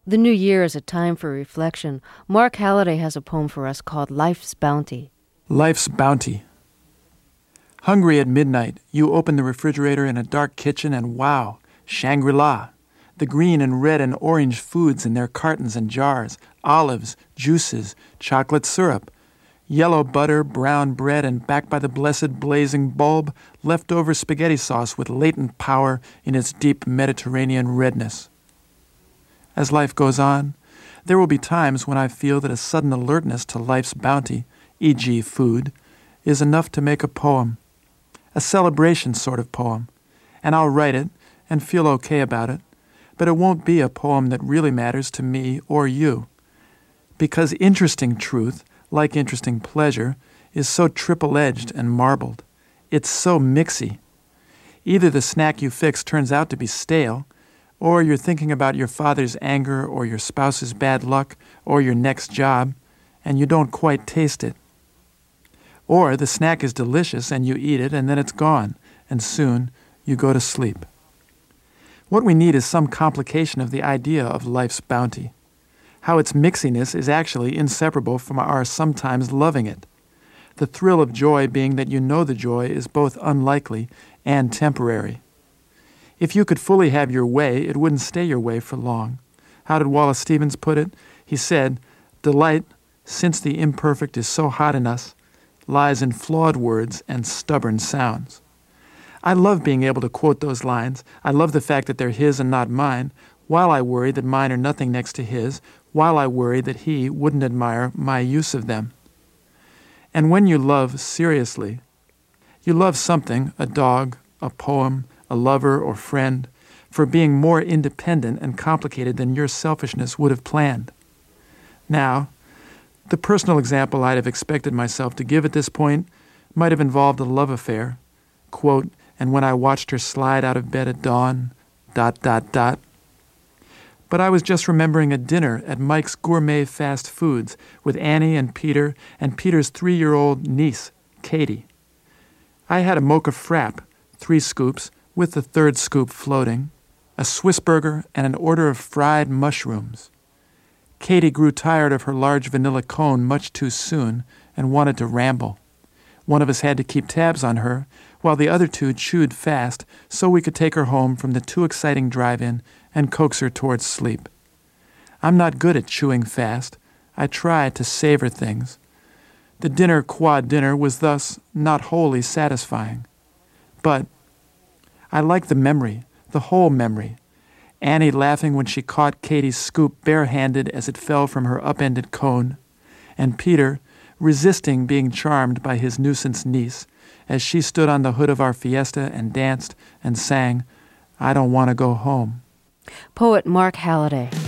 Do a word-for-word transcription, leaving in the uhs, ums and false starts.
The new year is a time for reflection. Mark Halliday has a poem for us called Life's Bounty. Life's Bounty. Hungry at midnight, you open the refrigerator in a dark kitchen and wow, Shangri-La. The green and red and orange foods in their cartons and jars, olives, juices, chocolate syrup, yellow butter, brown bread, and back by the blessed blazing bulb, leftover spaghetti sauce with latent power in its deep Mediterranean redness. As life goes on, there will be times when I feel that a sudden alertness to life's bounty, for example food, is enough to make a poem, a celebration sort of poem, and I'll write it and feel okay about it, but it won't be a poem that really matters to me or you, because interesting truth, like interesting pleasure, is so triple-edged and marbled. It's so mixy. Either the snack you fix turns out to be stale, or you're thinking about your father's anger or your spouse's bad luck or your next job, and you don't quite taste it. Or the snack is delicious and you eat it and then it's gone, and soon you go to sleep. What we need is some complication of the idea of life's bounty, how its mixiness is actually inseparable from our sometimes loving it, the thrill of joy being that you know the joy is both unlikely and temporary. If you could fully have your way, it wouldn't stay your way for long. How did Wallace Stevens put it? He said, "Delight, since the imperfect is so hot in us, lies in flawed words and stubborn sounds." I love being able to quote those lines. I love the fact that they're his and not mine, while I worry that mine are nothing next to his, while I worry that he wouldn't admire my use of them. And when you love seriously, you love something, a dog, a poem, a lover or friend, for being more independent and complicated than your selfishness would have planned. Now, the personal example I'd have expected myself to give at this point might have involved a love affair, quote, "and when I watched her slide out of bed at dawn, dot, dot, dot." But I was just remembering a dinner at Mike's Gourmet Fast Foods with Annie and Peter and Peter's three-year-old niece, Katie. I had a mocha frap, three scoops, with the third scoop floating, a Swiss burger, and an order of fried mushrooms. Katie grew tired of her large vanilla cone much too soon and wanted to ramble. One of us had to keep tabs on her, while the other two chewed fast so we could take her home from the too exciting drive-in and coax her towards sleep. I'm not good at chewing fast. I try to savor things. The dinner quad dinner was thus not wholly satisfying. But I like the memory, the whole memory. Annie laughing when she caught Katie's scoop barehanded as it fell from her upended cone, and Peter resisting being charmed by his nuisance niece as she stood on the hood of our Fiesta and danced and sang, "I Don't Want to Go Home." Poet Mark Halliday.